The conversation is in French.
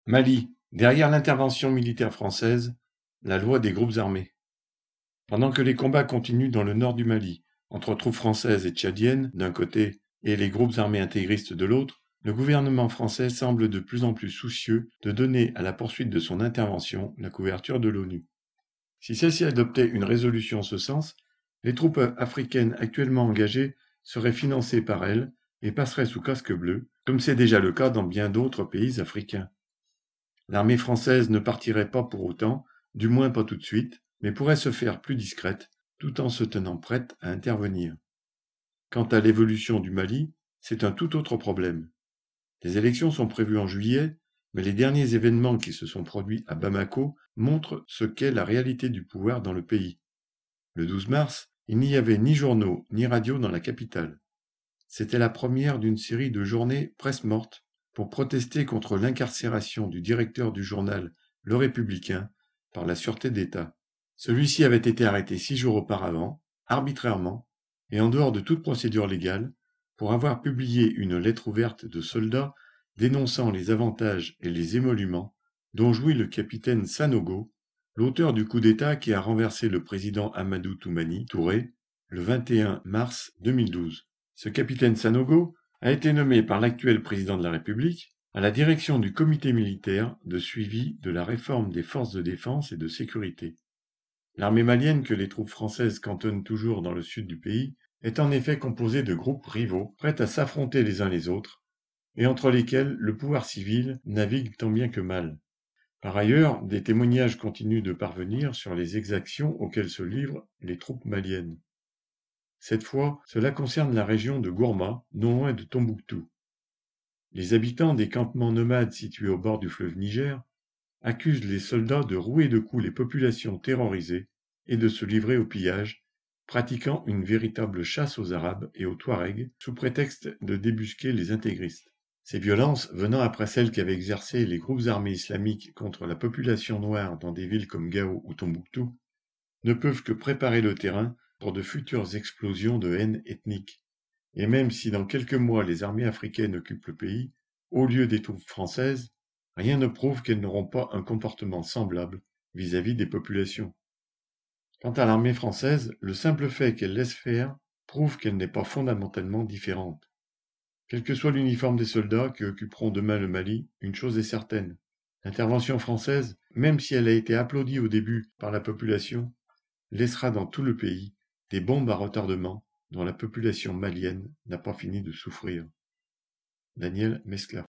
Mali. Derrière l'intervention militaire française, la loi des groupes armés. Pendant que les combats continuent dans le nord du Mali, entre troupes françaises et tchadiennes d'un côté et les groupes armés intégristes de l'autre, le gouvernement français semble de plus en plus soucieux de donner à la poursuite de son intervention la couverture de l'ONU. Si celle-ci adoptait une résolution en ce sens, les troupes africaines actuellement engagées seraient financées par elle et passeraient sous casque bleu, comme c'est déjà le cas dans bien d'autres pays africains. L'armée française ne partirait pas pour autant, du moins pas tout de suite, mais pourrait se faire plus discrète, tout en se tenant prête à intervenir. Quant à l'évolution du Mali, c'est un tout autre problème. Les élections sont prévues en juillet, mais les derniers événements qui se sont produits à Bamako montrent ce qu'est la réalité du pouvoir dans le pays. Le 12 mars, il n'y avait ni journaux ni radio dans la capitale. C'était la première d'une série de journées presse mortes pour protester contre l'incarcération du directeur du journal Le Républicain par la Sûreté d'État. Celui-ci avait été arrêté 6 jours auparavant, arbitrairement, et en dehors de toute procédure légale, pour avoir publié une lettre ouverte de soldats dénonçant les avantages et les émoluments dont jouit le capitaine Sanogo, l'auteur du coup d'État qui a renversé le président Amadou Toumani Touré le 21 mars 2012. Ce capitaine Sanogo a été nommé par l'actuel président de la République à la direction du comité militaire de suivi de la réforme des forces de défense et de sécurité. L'armée malienne que les troupes françaises cantonnent toujours dans le sud du pays est en effet composée de groupes rivaux prêts à s'affronter les uns les autres et entre lesquels le pouvoir civil navigue tant bien que mal. Par ailleurs, des témoignages continuent de parvenir sur les exactions auxquelles se livrent les troupes maliennes. Cette fois, cela concerne la région de Gourma, non loin de Tombouctou. Les habitants des campements nomades situés au bord du fleuve Niger accusent les soldats de rouer de coups les populations terrorisées et de se livrer au pillage, pratiquant une véritable chasse aux Arabes et aux Touaregs sous prétexte de débusquer les intégristes. Ces violences, venant après celles qu'avaient exercées les groupes armés islamiques contre la population noire dans des villes comme Gao ou Tombouctou, ne peuvent que préparer le terrain pour de futures explosions de haine ethnique. Et même si dans quelques mois les armées africaines occupent le pays, au lieu des troupes françaises, rien ne prouve qu'elles n'auront pas un comportement semblable vis-à-vis des populations. Quant à l'armée française, le simple fait qu'elle laisse faire prouve qu'elle n'est pas fondamentalement différente. Quel que soit l'uniforme des soldats qui occuperont demain le Mali, une chose est certaine. L'intervention française, même si elle a été applaudie au début par la population, laissera dans tout le pays des bombes à retardement dont la population malienne n'a pas fini de souffrir. Daniel Mescla.